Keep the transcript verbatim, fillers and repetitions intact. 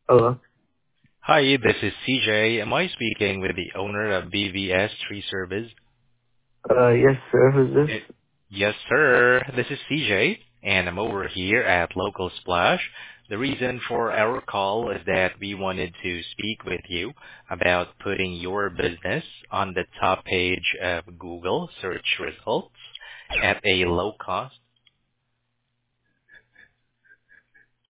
Hello. Hi, this is C J. Am I speaking with the owner of B V S Tree Service? Uh, yes, sir. Who's this? Eh, Yes, sir. This is C J, and I'm over here at Local Splash. The reason for our call is that we wanted to speak with you about putting your business on the top page of Google search results at a low cost.